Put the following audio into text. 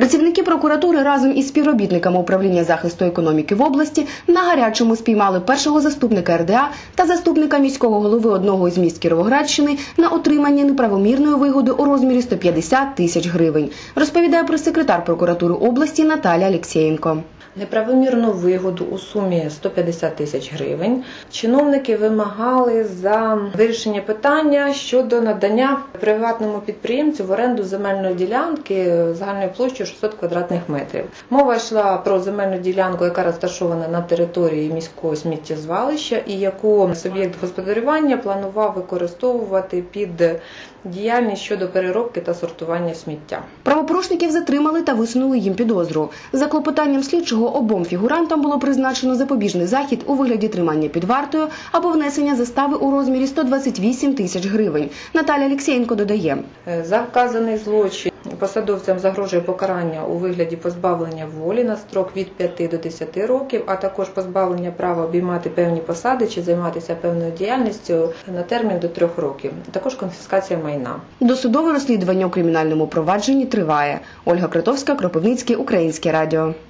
Працівники прокуратури разом із співробітниками управління захисту економіки в області на гарячому спіймали першого заступника РДА та заступника міського голови одного із міст Кіровоградщини на отриманні неправомірної вигоди у розмірі 150 тисяч гривень, розповідає прес-секретар прокуратури області Наталя Алєксєєнко. Неправомірну вигоду у сумі 150 тисяч гривень чиновники вимагали за вирішення питання щодо надання приватному підприємцю в оренду земельної ділянки загальною площею 600 квадратних метрів. Мова йшла про земельну ділянку, яка розташована на території міського сміттєзвалища і яку суб'єкт господарювання планував використовувати під діяльність щодо переробки та сортування сміття. Правопорушників затримали та висунули їм підозру. За клопотанням слідчого обом фігурантам було призначено запобіжний захід у вигляді тримання під вартою або внесення застави у розмірі 128 тисяч гривень. Наталя Алєксєєнко додає. За вказаний злочин посадовцям загрожує покарання у вигляді позбавлення волі на строк від 5 до 10 років, а також позбавлення права обіймати певні посади чи займатися певною діяльністю на термін до 3 років. Також конфіскація майна. Досудове розслідування у кримінальному провадженні триває. Ольга Кротовська, Кропивницький, Українське радіо.